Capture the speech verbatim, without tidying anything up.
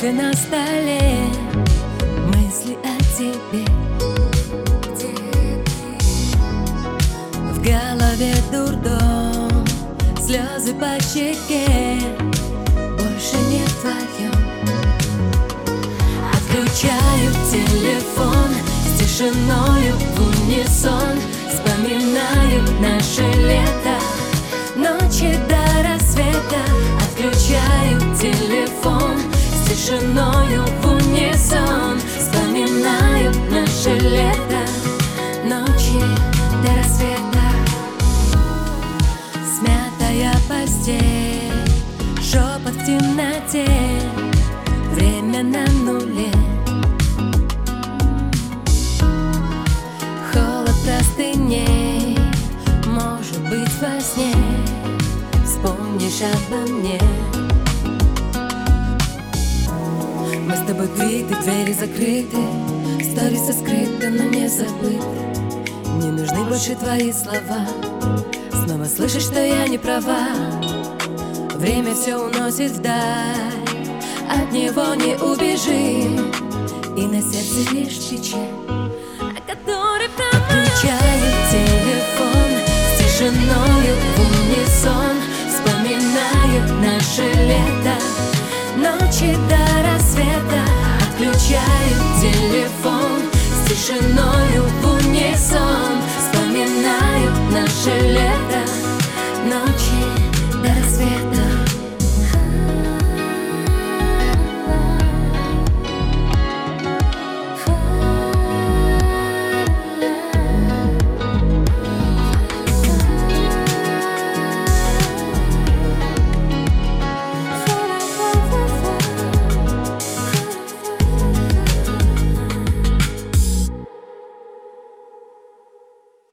кофе на столе, мысли о тебе. Где ты? В голове дурдом, слезы по щеке, больше не вдвоем. Отключаю телефон, с тишиною в унисон вспоминаю наше лето, ночи до рассвета. Отключаю телефон, с тишиною в унисон вспоминаю наше лето, ночи до рассвета. Смятая постель, шепот в темноте, время на нуле. Холод простыней, может быть во сне вспомнишь обо мне. Мы с тобой квиты, двери закрыты, сторисы скрыты, но не забыты. Не нужны больше твои слова, снова слышишь, что я не права. Время все уносит вдаль, от него не убежим, и на сердце лишь печаль, о которой промолчим. Отключаю телефон, с тишиною в унисон вспоминаю наше лето, ночи до рассвета. Отключаю телефон, с тишиной